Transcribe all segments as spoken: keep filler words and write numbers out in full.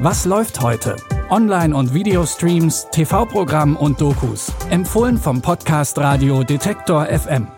Was läuft heute? Online- und Videostreams, T V-Programm und Dokus. Empfohlen vom Podcast Radio Detektor F M.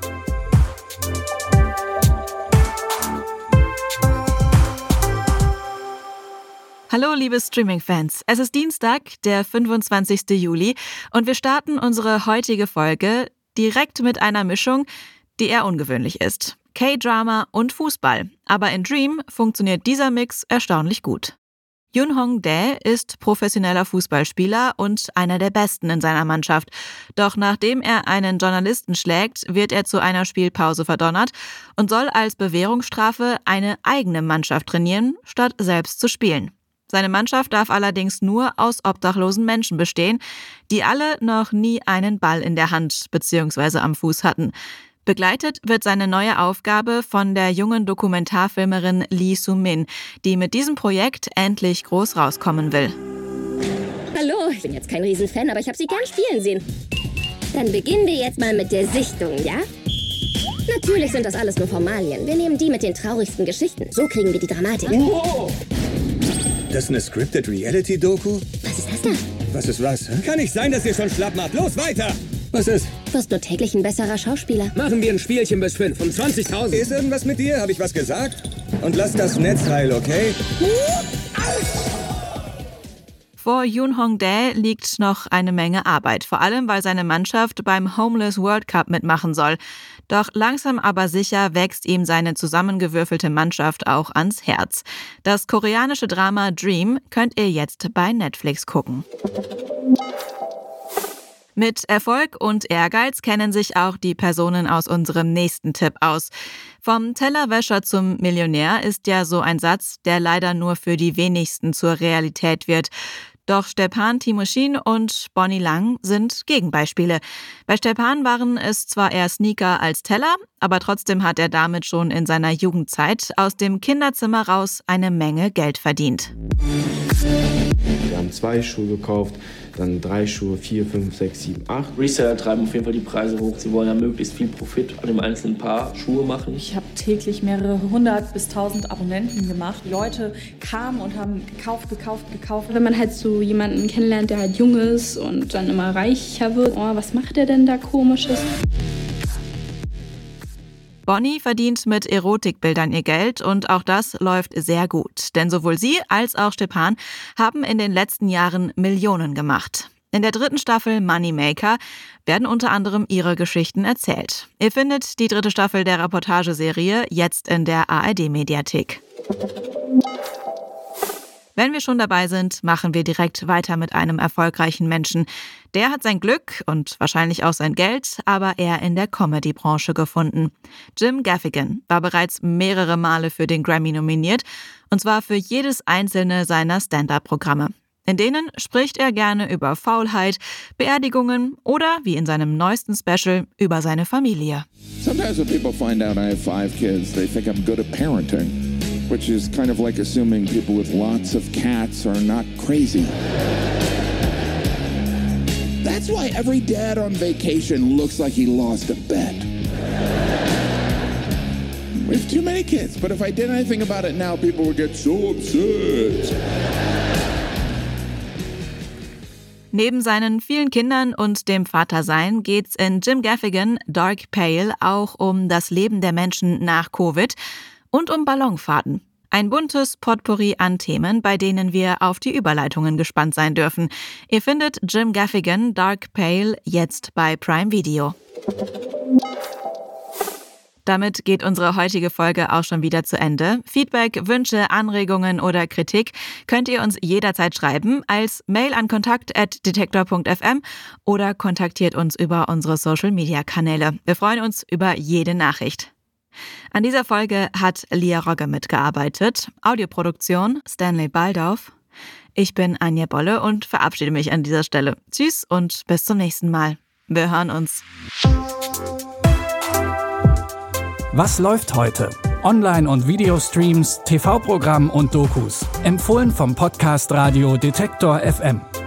Hallo liebe Streaming-Fans, es ist Dienstag, der fünfundzwanzigster Juli und wir starten unsere heutige Folge direkt mit einer Mischung, die eher ungewöhnlich ist. K-Drama und Fußball, aber in Dream funktioniert dieser Mix erstaunlich gut. Yoon Hong-dae ist professioneller Fußballspieler und einer der Besten in seiner Mannschaft. Doch nachdem er einen Journalisten schlägt, wird er zu einer Spielpause verdonnert und soll als Bewährungsstrafe eine eigene Mannschaft trainieren, statt selbst zu spielen. Seine Mannschaft darf allerdings nur aus obdachlosen Menschen bestehen, die alle noch nie einen Ball in der Hand bzw. am Fuß hatten. Begleitet wird seine neue Aufgabe von der jungen Dokumentarfilmerin Lee Soo-min, die mit diesem Projekt endlich groß rauskommen will. Hallo, ich bin jetzt kein Riesenfan, aber ich habe Sie gern spielen sehen. Dann beginnen wir jetzt mal mit der Sichtung, ja? Natürlich sind das alles nur Formalien. Wir nehmen die mit den traurigsten Geschichten. So kriegen wir die Dramatik. Wow. Das ist eine Scripted Reality-Doku? Was ist das da? Was ist was? Hä? Kann nicht sein, dass ihr schon schlapp macht. Los, weiter! Was ist? Du wirst nur täglich ein besserer Schauspieler. Machen wir ein Spielchen bis fünf um zwanzigtausend. Ist irgendwas mit dir? Habe ich was gesagt? Und lass das Netz heil, okay? Vor Yoon Hong-dae liegt noch eine Menge Arbeit, vor allem weil seine Mannschaft beim Homeless World Cup mitmachen soll. Doch langsam aber sicher wächst ihm seine zusammengewürfelte Mannschaft auch ans Herz. Das koreanische Drama Dream könnt ihr jetzt bei Netflix gucken. Mit Erfolg und Ehrgeiz kennen sich auch die Personen aus unserem nächsten Tipp aus. Vom Tellerwäscher zum Millionär ist ja so ein Satz, der leider nur für die wenigsten zur Realität wird. Doch Stepan Timoshin und Bonnie Lang sind Gegenbeispiele. Bei Stepan waren es zwar eher Sneaker als Teller, aber trotzdem hat er damit schon in seiner Jugendzeit aus dem Kinderzimmer raus eine Menge Geld verdient. Wir haben zwei Schuhe gekauft, dann drei Schuhe, vier, fünf, sechs, sieben, acht. Reseller treiben auf jeden Fall die Preise hoch. Sie wollen ja möglichst viel Profit an dem einzelnen Paar Schuhe machen. Ich habe täglich mehrere hundert bis tausend Abonnenten gemacht. Die Leute kamen und haben gekauft, gekauft, gekauft. Wenn man halt so jemanden kennenlernt, der halt jung ist und dann immer reicher wird, oh, was macht der denn da Komisches? Bonnie verdient mit Erotikbildern ihr Geld und auch das läuft sehr gut. Denn sowohl sie als auch Stepan haben in den letzten Jahren Millionen gemacht. In der dritten Staffel Moneymaker werden unter anderem ihre Geschichten erzählt. Ihr findet die dritte Staffel der Reportageserie jetzt in der A R D-Mediathek. Wenn wir schon dabei sind, machen wir direkt weiter mit einem erfolgreichen Menschen. Der hat sein Glück und wahrscheinlich auch sein Geld, aber eher in der Comedy-Branche gefunden. Jim Gaffigan war bereits mehrere Male für den Grammy nominiert, und zwar für jedes einzelne seiner Stand-up-Programme. In denen spricht er gerne über Faulheit, Beerdigungen oder, wie in seinem neuesten Special, über seine Familie. Sometimes when people find out I have five kids, they think I'm good at parenting. Which is kind of like assuming people with lots of cats are not crazy. That's why every dad on vacation looks like he lost a bet. We have too many kids, but if I did anything about it now, people would get so upset. Neben seinen vielen Kindern und dem Vatersein geht's in Jim Gaffigan Dark Pale auch um das Leben der Menschen nach Covid und um Ballonfahrten. Ein buntes Potpourri an Themen, bei denen wir auf die Überleitungen gespannt sein dürfen. Ihr findet Jim Gaffigan Dark Pale jetzt bei Prime Video. Damit geht unsere heutige Folge auch schon wieder zu Ende. Feedback, Wünsche, Anregungen oder Kritik könnt ihr uns jederzeit schreiben als Mail an kontakt at detektor punkt f m oder kontaktiert uns über unsere Social-Media-Kanäle. Wir freuen uns über jede Nachricht. An dieser Folge hat Lia Rogge mitgearbeitet, Audioproduktion Stanley Baldauf. Ich bin Anja Bolle und verabschiede mich an dieser Stelle. Tschüss und bis zum nächsten Mal. Wir hören uns. Was läuft heute? Online- und Videostreams, T V-Programm und Dokus. Empfohlen vom Podcast Radio Detektor F M.